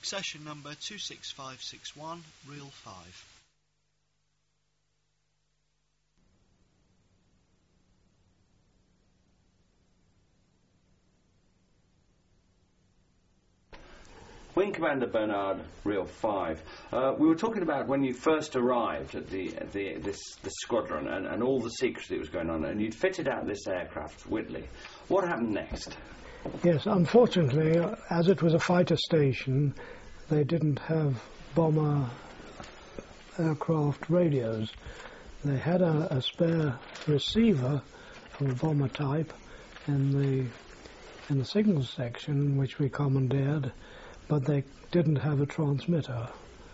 Succession number 26561, reel 5. Wing Commander Bernard, reel 5. We were talking about when you first arrived at the squadron and all the secrecy that was going on, and you'd fitted out this aircraft, Whitley. What happened next? Yes, unfortunately, as it was a fighter station, they didn't have bomber aircraft radios. They had a spare receiver of a bomber type in the signals section, which we commandeered, but they didn't have a transmitter.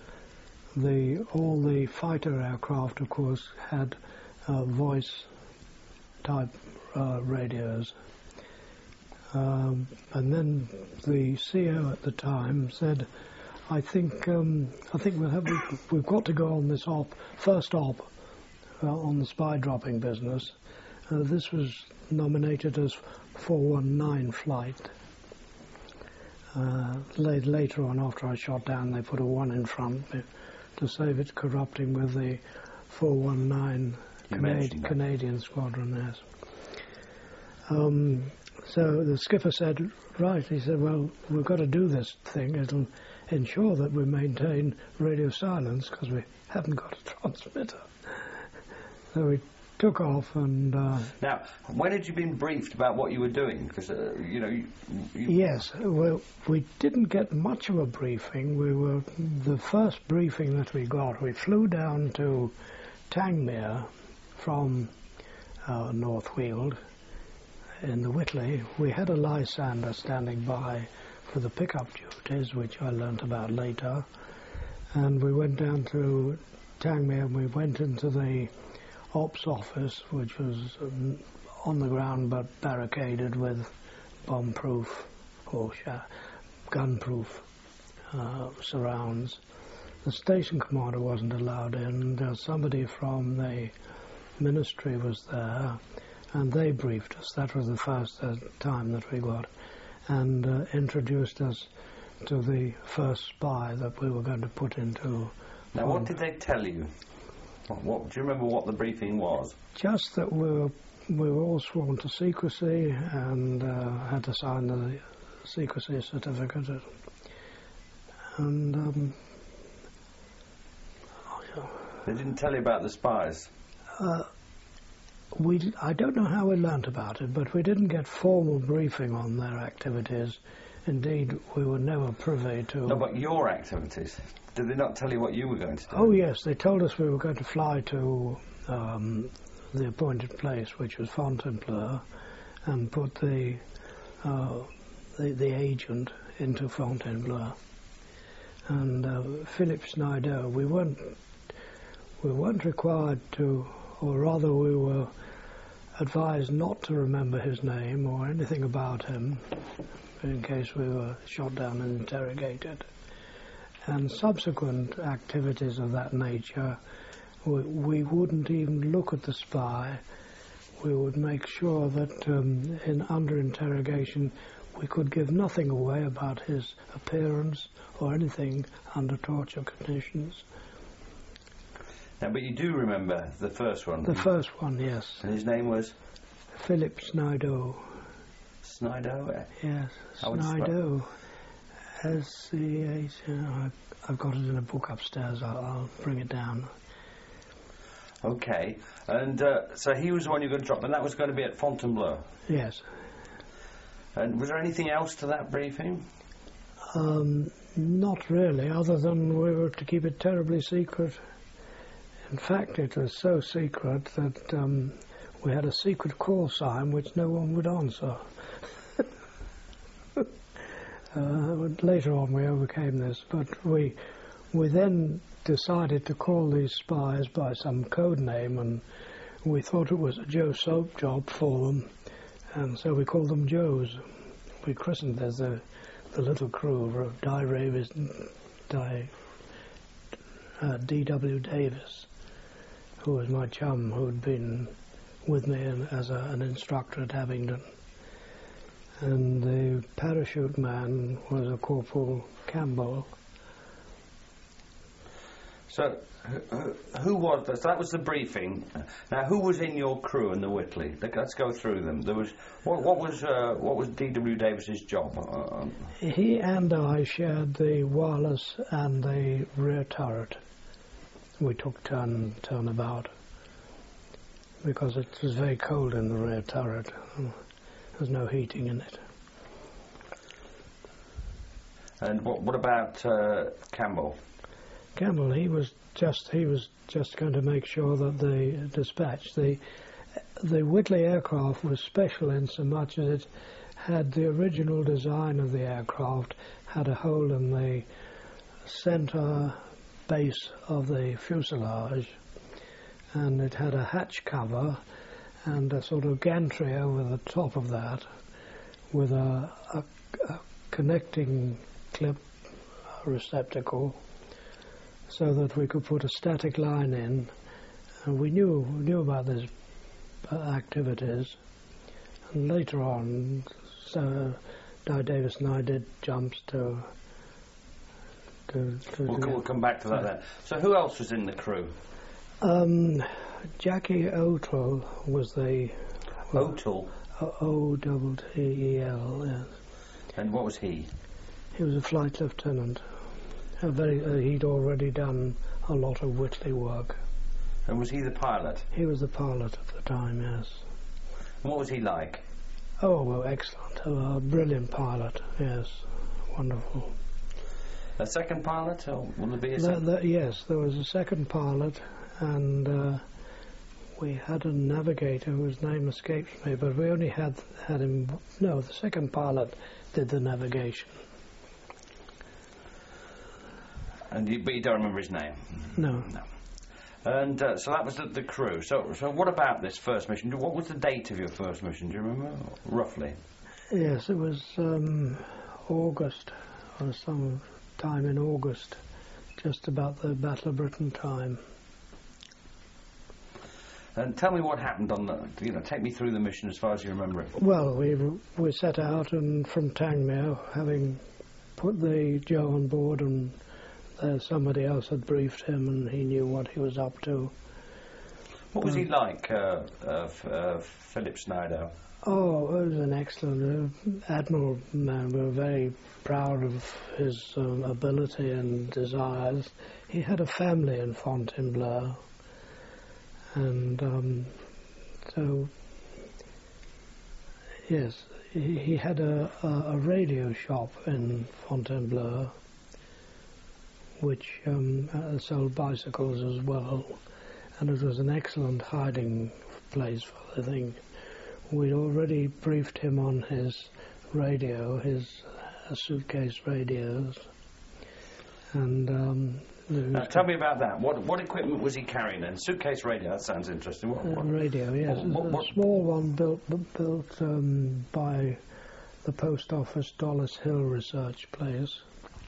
All the fighter aircraft, of course, had voice type radios. And then the CO at the time said, I think we've got to go on this first op on the spy dropping business. This was nominated as 419 flight. Later on, after I shot down, they put a 1 in front to save it corrupting with the 419 Canadian squadron. Yes. So the skipper said, right, he said, well, we've got to do this thing. It'll ensure that we maintain radio silence because we haven't got a transmitter. So we took off and... Now, when had you been briefed about what you were doing? Because, Yes, well, we didn't get much of a briefing. The first briefing that we got, we flew down to Tangmere from North Weald in the Whitley. We had a Lysander standing by for the pickup duties, which I learnt about later. And we went down to Tangmere and we went into the ops office, which was on the ground but barricaded with bomb-proof or gun-proof surrounds. The station commander wasn't allowed in. Somebody from the ministry was there, and they briefed us. That was the first time that we got, and introduced us to the first spy that we were going to put into. Now, what did they tell you? Do you remember what the briefing was? Just that we were all sworn to secrecy and had to sign the secrecy certificate. And they didn't tell you about the spies? I don't know how we learnt about it, but we didn't get formal briefing on their activities. Indeed, we were never privy to... No, but your activities. Did they not tell you what you were going to do? Oh, yes, they told us we were going to fly to the appointed place, which was Fontainebleau, and put the agent into Fontainebleau. And Philip Snyder, we weren't required to, or rather we were advised not to remember his name or anything about him in case we were shot down and interrogated. And subsequent activities of that nature, we wouldn't even look at the spy. We would make sure that under interrogation we could give nothing away about his appearance or anything under torture conditions. Now, but you do remember the first one? The first one, yes. And his name was? Philip Snyder. Snyder? Yes, Snyder. S-C-H... I've got it in a book upstairs. I'll bring it down. Okay. And so he was the one you were going to drop, and that was going to be at Fontainebleau? Yes. And was there anything else to that briefing? Not really, other than we were to keep it terribly secret. In fact, it was so secret that we had a secret call sign which no one would answer. Later on we overcame this, but we then decided to call these spies by some code name, and we thought it was a Joe Soap job for them, and so we called them Joes. We christened the little crew D.W. Davis, who was my chum, who had been with me as an instructor at Abingdon. And the parachute man was a Corporal Campbell, So, who was that? So that was the briefing. Now, who was in your crew in the Whitley? Let's go through them. There was what was D.W. Davis's job? He and I shared the wireless and the rear turret. We took turnabout because it was very cold in the rear turret. There's no heating in it. And what about Campbell? Campbell, he was just going to make sure that the dispatch, the Whitley aircraft was special in so much as it had the original design of the aircraft, had a hole in the center base of the fuselage, and it had a hatch cover and a sort of gantry over the top of that with a connecting clip receptacle, so that we could put a static line in. And we knew about these activities. And later on, so Di Davis and I did jumps to We'll come back to that then. So who else was in the crew? Jackie O'Toole was the... O'Toole? O-T-T-E-L, yes. And what was he? He was a flight lieutenant. He'd already done a lot of Whitley work. And was he the pilot? He was the pilot at the time, yes. And what was he like? Oh, well, excellent. A brilliant pilot, yes. Wonderful. A second pilot, or will there be a second? Yes, there was a second pilot, and we had a navigator whose name escapes me, but we only had him... No, the second pilot did the navigation. But you don't remember his name? No. And so that was the crew. So what about this first mission? What was the date of your first mission? Do you remember, roughly? Yes, it was August, or some time in August, just about the Battle of Britain time. And tell me what happened on the... take me through the mission as far as you remember it. Well, we set out, and from Tangmere, having put the Joe on board, and somebody else had briefed him, and he knew what he was up to. What was he like, Philip Snyder? Oh, he was an excellent admiral man. We were very proud of his ability and desires. He had a family in Fontainebleau, and so, yes, he had a radio shop in Fontainebleau, which sold bicycles as well, and it was an excellent hiding place for the thing. We'd already briefed him on his radio, his suitcase radios, and tell me about that. What equipment was he carrying then? Suitcase radio, that sounds interesting. What radio, yes. A small one built by the post office Dollis Hill research place.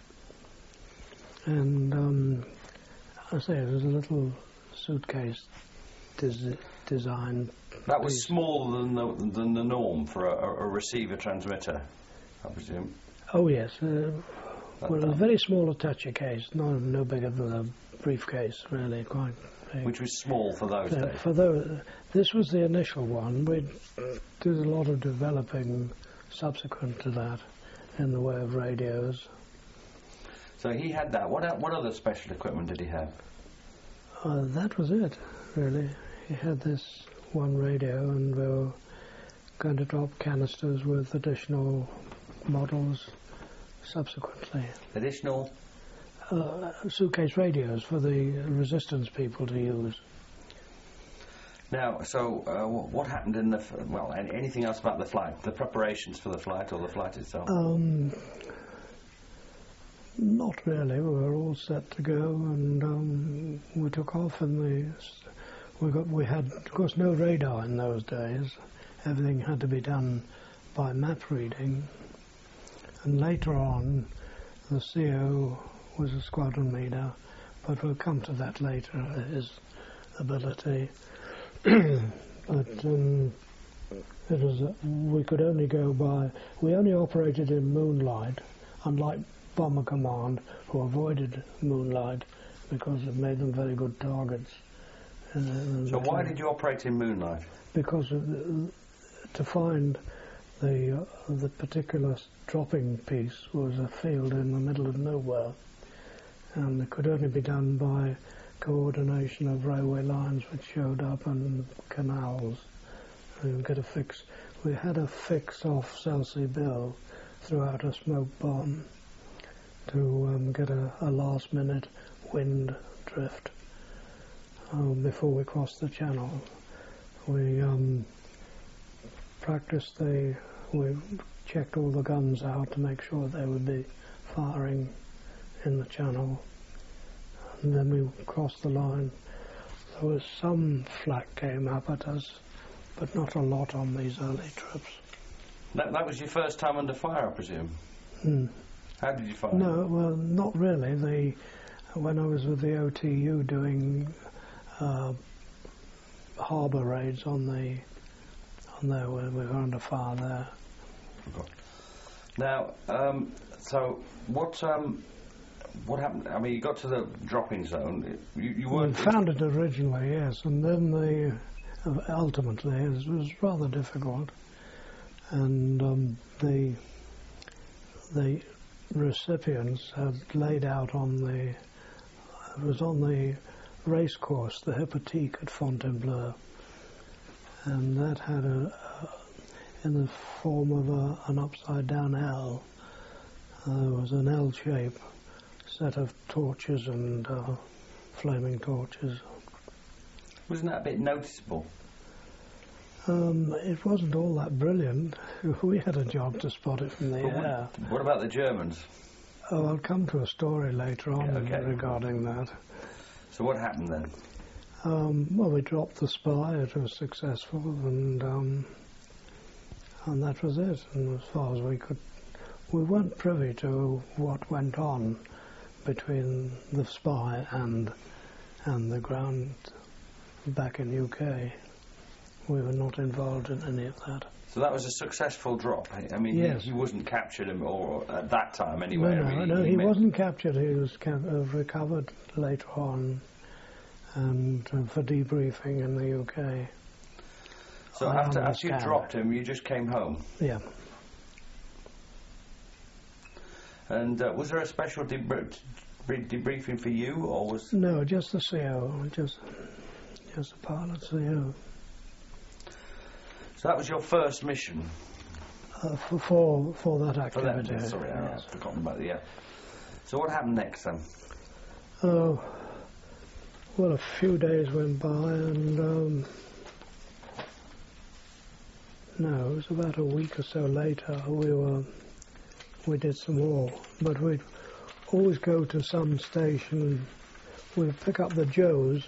And I say it was a little suitcase design. That was smaller than the norm for a receiver transmitter, I presume. Oh yes, well, a very small attaché case, no bigger than a briefcase, really, quite big. Which was small for those days. This was the initial one. We did a lot of developing subsequent to that in the way of radios. So he had that. What other special equipment did he have? That was it, really. He had this one radio, and we were going to drop canisters with additional models subsequently. Additional? Suitcase radios for the resistance people to use. Now, so what happened in the... anything else about the flight? The preparations for the flight, or the flight itself? Not really. We were all set to go, and we took off. And we had, of course, no radar in those days. Everything had to be done by map reading. And later on, the CO was a squadron leader, but we'll come to that later. His ability, but it was we could only go by. We only operated in moonlight, unlike Bomber Command, who avoided moonlight because it made them very good targets. So why did you operate in moonlight? Because to find the particular dropping piece was a field in the middle of nowhere, and it could only be done by coordination of railway lines which showed up and canals. And get a fix. We had a fix off Selsey Bill throughout a smoke bomb to get a last minute wind drift before we crossed the channel. We practiced we checked all the guns out to make sure they would be firing in the channel, and then we crossed the line. There was some flak came up at us, but not a lot on these early trips. That was your first time under fire, I presume? How did you fire? No, well, not really. When I was with the OTU doing harbour raids on there, when we were under fire there. Now, so what happened? I mean, you got to the dropping zone. You weren't. We found it originally, yes, and then ultimately it was rather difficult, and the recipients had laid out it was on the race course, the Hypothèque at Fontainebleau, and that had in the form of an upside down L. There was an L shape set of torches and flaming torches. Wasn't that a bit noticeable? It wasn't all that brilliant. We had a job to spot it from the air. What about the Germans? Oh, I'll come to a story later on regarding that. So what happened then? Well, we dropped the spy. It was successful, and that was it. And as far as we weren't privy to what went on between the spy and the ground back in UK. We were not involved in any of that. So that was a successful drop. I mean, yes. he wasn't captured, or at that time anyway. No, he wasn't captured. He was recovered later on, and for debriefing in the UK. So after you dropped him, you just came home? Yeah. And was there a special debriefing for you, or was... No, just the CO, just the pilot CO. So that was your first mission? For that activity. For that, sorry, yes. I've forgotten about the... So what happened next then? Well, a few days went by, and no, it was about a week or so later we did some more, but we'd always go to some station. We'd pick up the Joes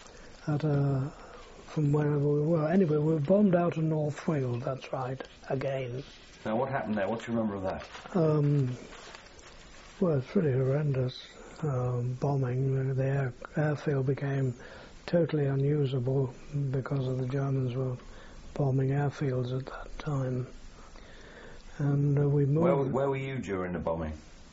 from wherever we were. Anyway, we were bombed out of North Wales, that's right, again. Now, what happened there? What do you remember of that? Well, it's pretty horrendous. Bombing. The airfield became totally unusable because of the Germans were bombing airfields at that time. And we moved... Where were you during the bombing?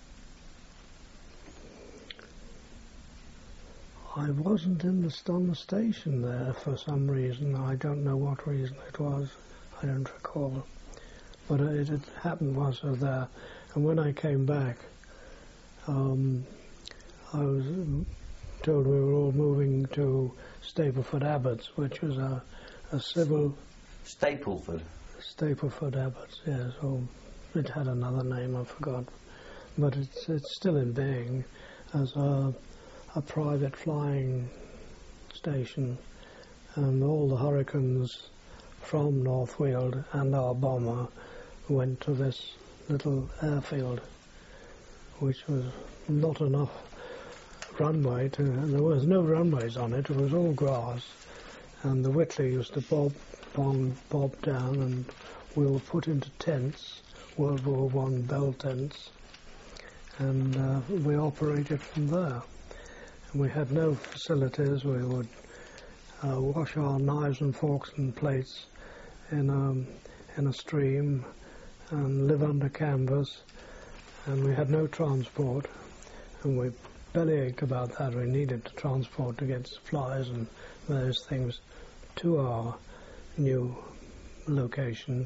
I wasn't on the station there for some reason. I don't know what reason it was. I don't recall. But it had happened whilst I was there. And when I came back, I was told we were all moving to Stapleford Abbots, which was a civil... Stapleford? Stapleford Abbots, yes. Or it had another name, I forgot. But it's still in being as a private flying station, and all the Hurricanes from North Weald and our bomber went to this little airfield, which was not enough runway there was no runways on it. It was all grass, and the Whitley used to bob down, and we were put into tents, World War I Bell tents, and we operated from there. We had no facilities. We would wash our knives and forks and plates in a stream and live under canvas, and we had no transport, and we bellyache about that. We needed to transport to get supplies and those things to our new location.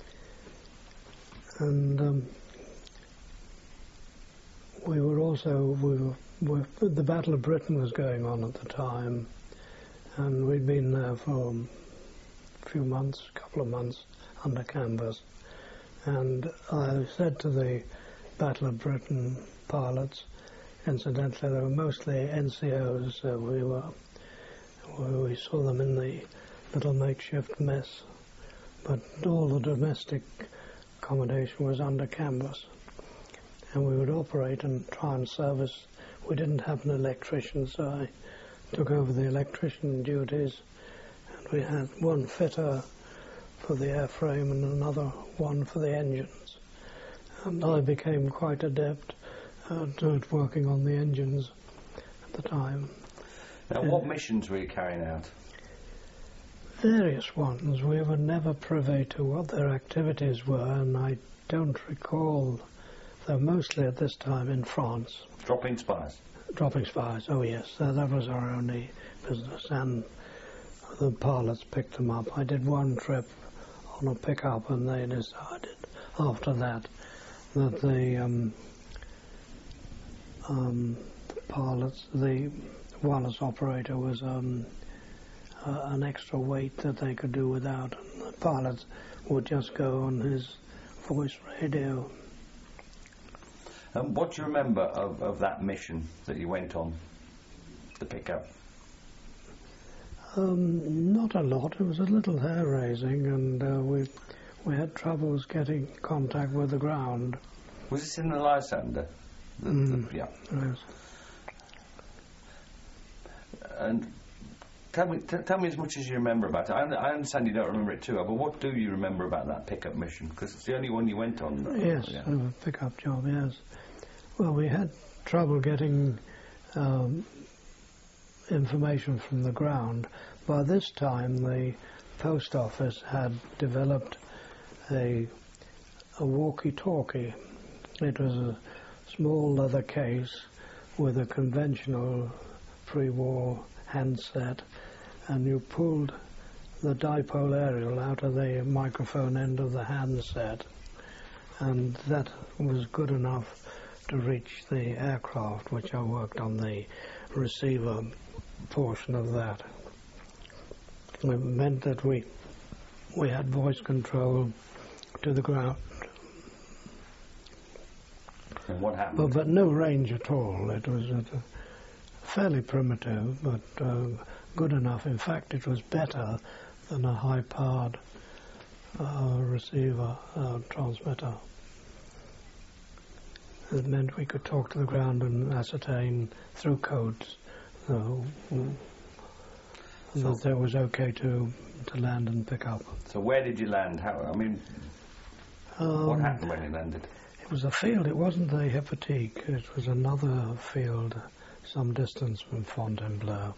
And the Battle of Britain was going on at the time, and we'd been there for a few months, a couple of months under canvas. And I said to the Battle of Britain pilots, incidentally, they were mostly NCOs. We saw them in the little makeshift mess, but all the domestic accommodation was under canvas. And we would operate and try and service. We didn't have an electrician, so I took over the electrician duties. And we had one fitter for the airframe and another one for the engines. And I became quite adept at working on the engines at the time. Now, what missions were you carrying out? Various ones. We were never privy to what their activities were, and I don't recall. They're mostly at this time in France. Dropping spies? Dropping spies, oh yes. That was our only business, and the pilots picked them up. I did one trip on a pickup, and they decided after that that the pilots, the wireless operator was an extra weight that they could do without, and the pilots would just go on his voice radio. What do you remember of that mission that you went on, the pickup? Not a lot. It was a little hair-raising, and we had troubles getting contact with the ground. Was this in the Lysander? Yeah. Yes. And tell me as much as you remember about it. I understand you don't remember it too well, but what do you remember about that pickup mission? Because it's the only one you went on. Yes, yeah. a pickup job, yes. Well, we had trouble getting information from the ground. By this time, the post office had developed a walkie-talkie. It was a small leather case with a conventional pre-war handset, and you pulled the dipole aerial out of the microphone end of the handset, and that was good enough to reach the aircraft, which I worked on the receiver portion of that. It meant that we had voice control to the ground. And what happened? But no range at all. It was fairly primitive, but good enough. In fact, it was better than a high-powered receiver transmitter. It meant we could talk to the ground and ascertain through codes that it was okay to land and pick up. So where did you land? What happened when you landed? It was a field. It wasn't the Hypotique. It was another field some distance from Fontainebleau.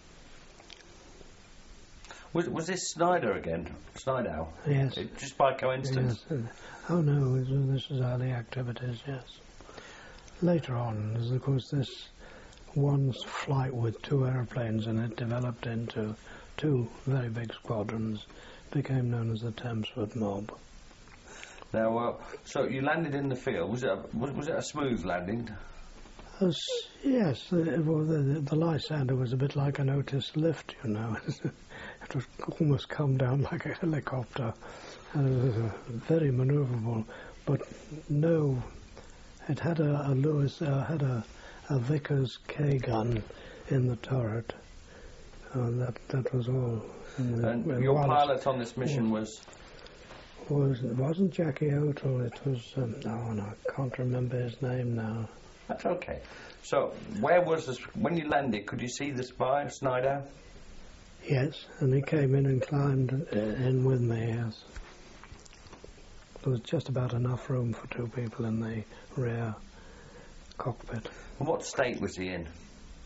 Was this Snyder again? Snyder? Yes. Just by coincidence? Yes. Oh no, this was early activities, yes. Later on, of course, this one flight with two aeroplanes in it developed into two very big squadrons, became known as the Thamesford Mob. Now, so you landed in the field. Was it a smooth landing? Yes, the Lysander was a bit like an Otis lift, you know. It was almost come down like a helicopter. Very manoeuvrable, but no. It had a Lewis, had a Vickers K gun in the turret. That was all. And your pilot on this mission it wasn't Jackie O'Toole. It was I can't remember his name now. That's okay. So where was this when you landed? Could you see the spy, Snyder? Yes, and he came in and climbed in with me. Yes. There was just about enough room for two people in the rear cockpit. And what state was he in?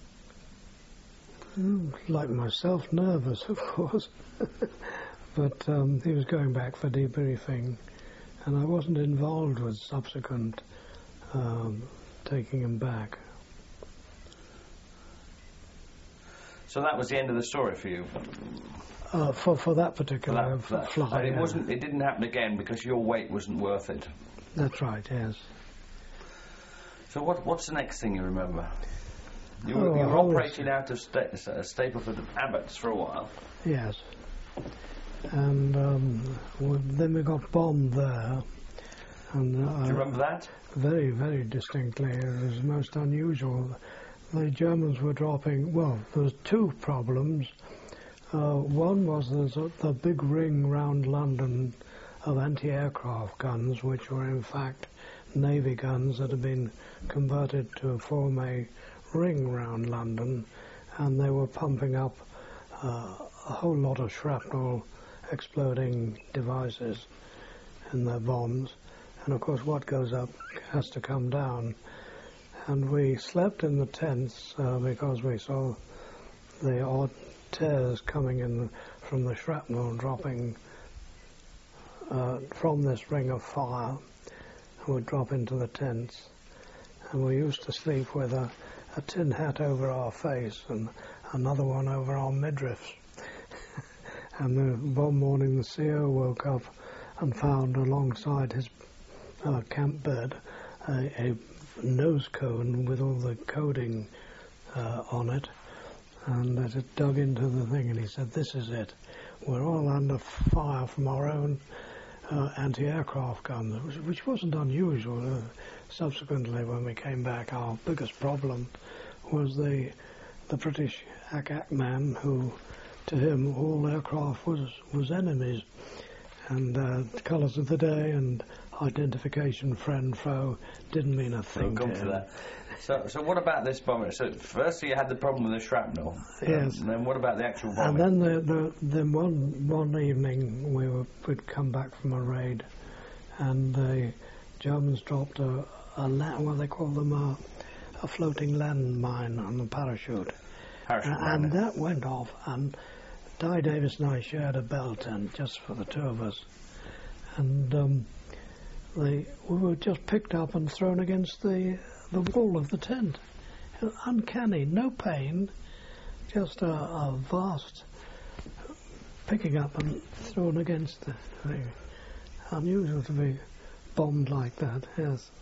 Like myself, nervous, of course. But he was going back for debriefing, and I wasn't involved with subsequent taking him back. So that was the end of the story for you? For that particular fly. And it didn't happen again because your weight wasn't worth it? That's right, yes. So what's the next thing you remember? You were operating out of Stapleford Abbots for a while? Yes. And then we got bombed there. And, do you remember that? Very, very distinctly. It was most unusual. The Germans were dropping... Well, there was two problems. One was the big ring round London of anti-aircraft guns, which were in fact Navy guns that had been converted to form a ring round London, and they were pumping up a whole lot of shrapnel exploding devices in their bombs. And of course what goes up has to come down. And we slept in the tents because we saw the odd tears coming in from the shrapnel dropping from this ring of fire would drop into the tents. And we used to sleep with a tin hat over our face and another one over our midriffs. And one morning the CO woke up and found alongside his camp bed a nose cone with all the coding on it, and as it dug into the thing, and he said, "This is it. We're all under fire from our own anti-aircraft guns," which wasn't unusual. Subsequently, when we came back, our biggest problem was the British ACAC man, who, to him, all aircraft was enemies, and colours of the day and identification, friend, foe, didn't mean a thing to him. That. So what about this bomber? So firstly you had the problem with the shrapnel. Yes. And then what about the actual bombing? And then one evening we'd come back from a raid, and the Germans dropped what they call them a floating landmine on the parachute. And that went off, and Di Davis and I shared a bell tent just for the two of us, and we were just picked up and thrown against the wall of the tent. Uncanny, no pain, just a vast picking up and thrown against the thing. Unusual to be bombed like that, yes.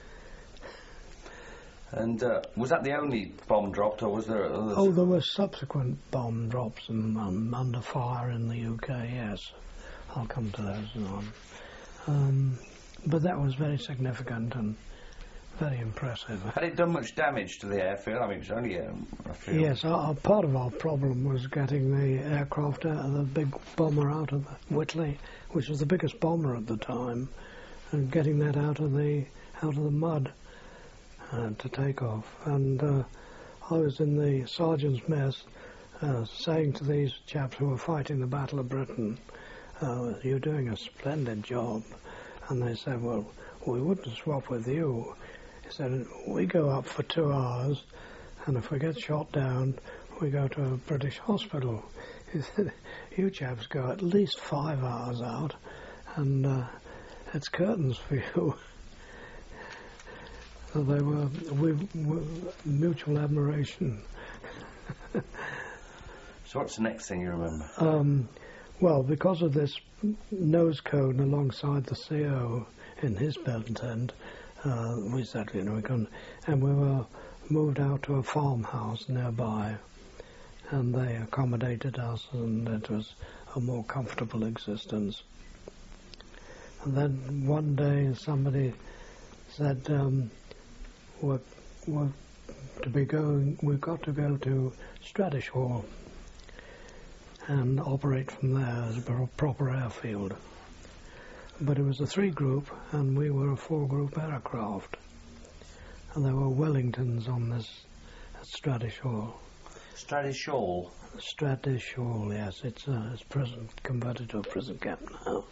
And was that the only bomb dropped, or was there others? Oh, there were subsequent bomb drops and under fire in the UK, yes. I'll come to those on. But that was very significant and very impressive. Had it done much damage to the airfield? I mean, it was only a field. Yes, part of our problem was getting the aircraft out of the big bomber out of the Whitley, which was the biggest bomber at the time, and getting that out of the mud to take off. And I was in the sergeant's mess saying to these chaps who were fighting the Battle of Britain, "You're doing a splendid job." And they said, "Well, we wouldn't swap with you." He said, "We go up for 2 hours, and if we get shot down, we go to a British hospital." He said, "You chaps go at least 5 hours out, and it's curtains for you." So they were with mutual admiration. So what's the next thing you remember? Well, because of this nose cone alongside the CO in his bell tent, we said, we can, and we were moved out to a farmhouse nearby, and they accommodated us, and it was a more comfortable existence. And then one day somebody said, we've got to go to Stradish Hall and operate from there as a proper airfield. But it was a 3-group, and we were a 4-group aircraft. And there were Wellingtons on this at Stradish Hall. Stradish Hall? Stradish Hall, yes. It's converted to a prison camp now.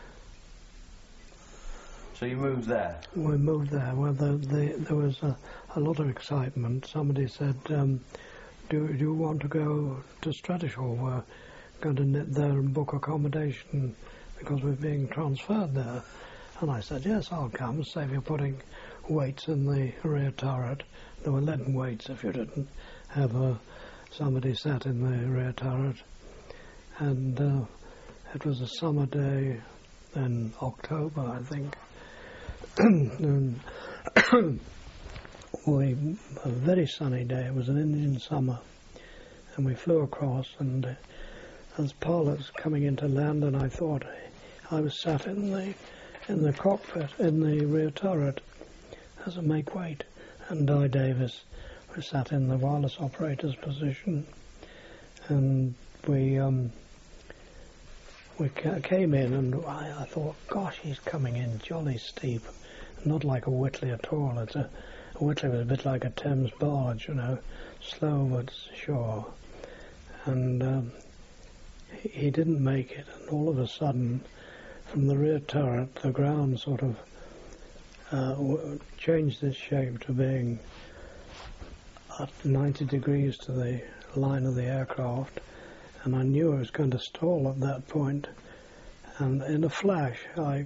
So you moved there? We moved there. Well, there was a lot of excitement. Somebody said, do you want to go to Stradish Hall? We're going to knit there and book accommodation because we're being transferred there. And I said, yes, I'll come, save you putting weights in the rear turret. There were leaden weights if you didn't have a somebody sat in the rear turret, and it was a summer day in October, I think. And a very sunny day. It was an Indian summer, and we flew across, and as pilots coming into land, and I thought I was sat in the cockpit, in the rear turret, as a make weight, and Di Davis was sat in the wireless operator's position, and we came in, and I thought, gosh, he's coming in jolly steep, not like a Whitley at all. A Whitley was a bit like a Thames barge, slow but sure, and he didn't make it, and all of a sudden, from the rear turret, the ground sort of changed its shape to being at 90 degrees to the line of the aircraft, and I knew I was going to stall at that point, and in a flash I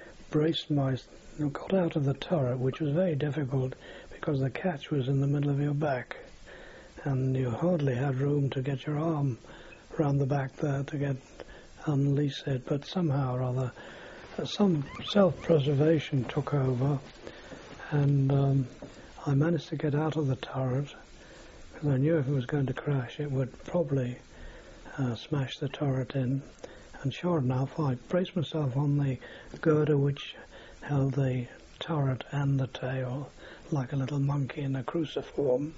got out of the turret, which was very difficult because the catch was in the middle of your back, and you hardly had room to get your arm round the back there to unleash it, but somehow or other some self-preservation took over, and I managed to get out of the turret, because I knew if it was going to crash it would probably smash the turret in, and sure enough I braced myself on the girder which held the turret and the tail like a little monkey in a cruciform,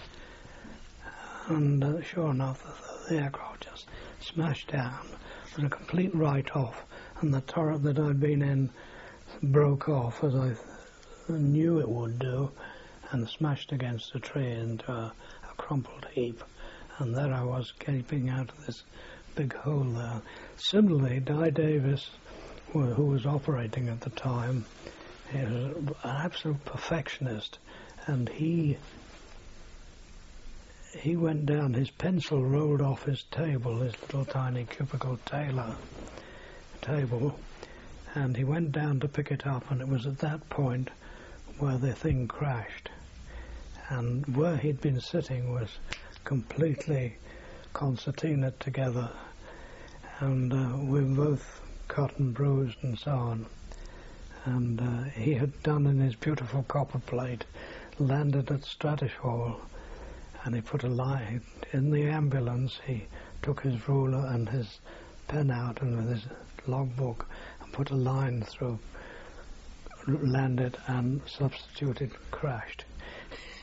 and sure enough the aircraft just smashed down. It was a complete write-off, and the turret that I'd been in broke off, as I knew it would do, and smashed against a tree into a crumpled heap, and there I was gaping out of this big hole there. Similarly, Di Davis, who was operating at the time, he was an absolute perfectionist, and he went down, his pencil rolled off his table, his little tiny cubicle table, and he went down to pick it up, and it was at that point where the thing crashed, and where he'd been sitting was completely concertinaed together, and we were both cut and bruised and so on, and he had done in his beautiful copper plate, landed at Stratishall, and he put a line in the ambulance. He took his ruler and his pen out, and with his logbook, and put a line through, landed and substituted, crashed.